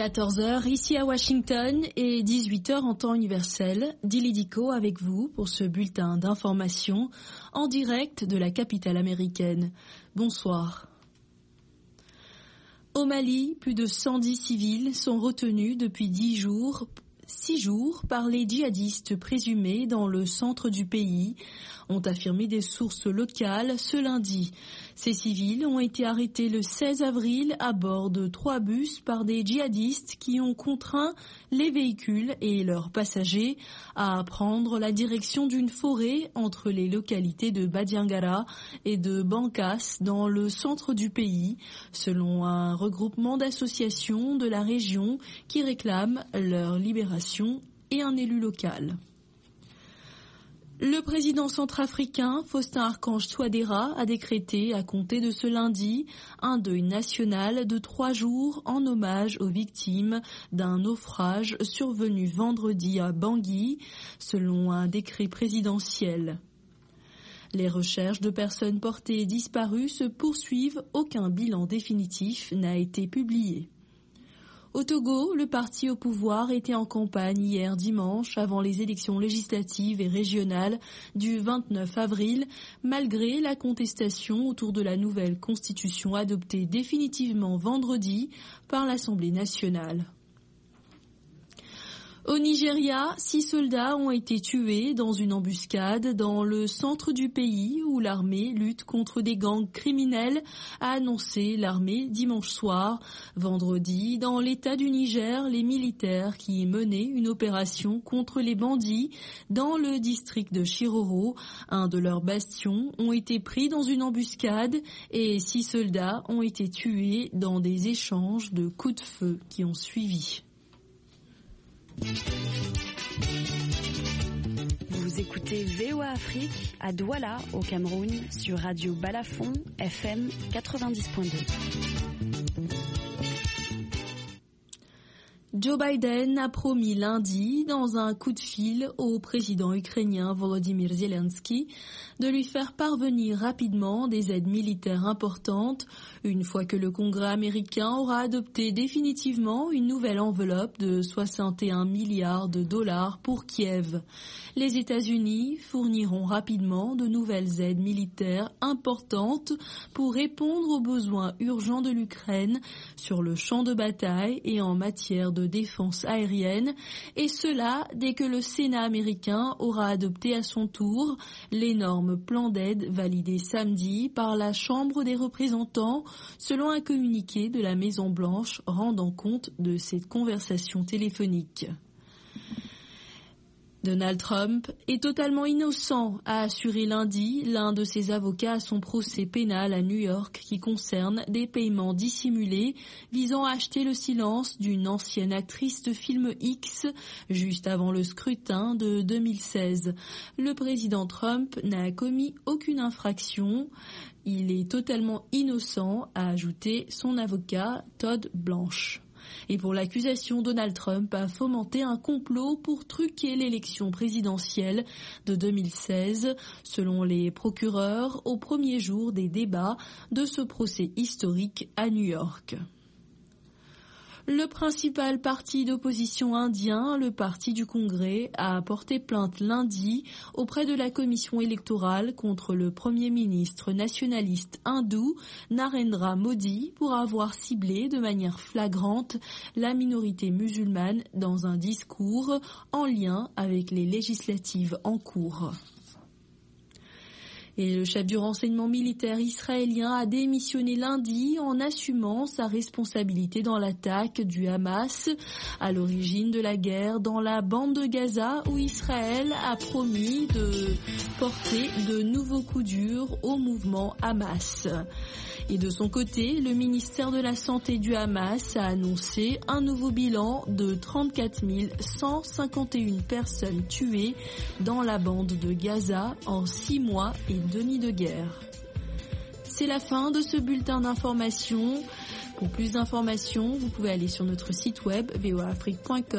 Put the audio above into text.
14h ici à Washington et 18h en temps universel. Dili Diko avec vous pour ce bulletin d'information en direct de la capitale américaine. Bonsoir. Au Mali, plus de 110 civils sont retenus depuis 6 jours par les djihadistes présumés dans le centre du pays, ont affirmé des sources locales ce lundi. Ces civils ont été arrêtés le 16 avril à bord de 3 bus par des djihadistes qui ont contraint les véhicules et leurs passagers à prendre la direction d'une forêt entre les localités de Badiangara et de Bankas dans le centre du pays, selon un regroupement d'associations de la région qui réclament leur libération et un élu local. Le président centrafricain Faustin Archange Touadéra a décrété à compter de ce lundi un deuil national de 3 jours en hommage aux victimes d'un naufrage survenu vendredi à Bangui, selon un décret présidentiel. Les recherches de personnes portées disparues se poursuivent, aucun bilan définitif n'a été publié. Au Togo, le parti au pouvoir était en campagne hier dimanche avant les élections législatives et régionales du 29 avril, malgré la contestation autour de la nouvelle constitution adoptée définitivement vendredi par l'Assemblée nationale. Au Nigeria, 6 soldats ont été tués dans une embuscade dans le centre du pays où l'armée lutte contre des gangs criminels, a annoncé l'armée dimanche soir. Vendredi, dans l'État du Niger, les militaires qui menaient une opération contre les bandits dans le district de Shiroro, un de leurs bastions, ont été pris dans une embuscade et 6 soldats ont été tués dans des échanges de coups de feu qui ont suivi. Vous écoutez VOA Afrique à Douala au Cameroun sur Radio Balafon FM 90.2. Joe Biden a promis lundi, dans un coup de fil au président ukrainien Volodymyr Zelensky, de lui faire parvenir rapidement des aides militaires importantes, une fois que le Congrès américain aura adopté définitivement une nouvelle enveloppe de 61 milliards de dollars pour Kiev. Les États-Unis fourniront rapidement de nouvelles aides militaires importantes pour répondre aux besoins urgents de l'Ukraine sur le champ de bataille et en matière de défense aérienne, et cela dès que le Sénat américain aura adopté à son tour l'énorme plan d'aide validé samedi par la Chambre des représentants, selon un communiqué de la Maison-Blanche rendant compte de cette conversation téléphonique. Donald Trump est totalement innocent, a assuré lundi l'un de ses avocats à son procès pénal à New York qui concerne des paiements dissimulés visant à acheter le silence d'une ancienne actrice de film X juste avant le scrutin de 2016. Le président Trump n'a commis aucune infraction. Il est totalement innocent, a ajouté son avocat Todd Blanche. Et pour l'accusation, Donald Trump a fomenté un complot pour truquer l'élection présidentielle de 2016, selon les procureurs, au premier jour des débats de ce procès historique à New York. Le principal parti d'opposition indien, le Parti du Congrès, a porté plainte lundi auprès de la commission électorale contre le Premier ministre nationaliste hindou Narendra Modi pour avoir ciblé de manière flagrante la minorité musulmane dans un discours en lien avec les législatives en cours. Et le chef du renseignement militaire israélien a démissionné lundi en assumant sa responsabilité dans l'attaque du Hamas à l'origine de la guerre dans la bande de Gaza, où Israël a promis de porter de nouveaux coups durs au mouvement Hamas. Et de son côté, le ministère de la Santé du Hamas a annoncé un nouveau bilan de 34 151 personnes tuées dans la bande de Gaza en 6 mois et demi de guerre. C'est la fin de ce bulletin d'information. Pour plus d'informations, vous pouvez aller sur notre site web voaafrique.com.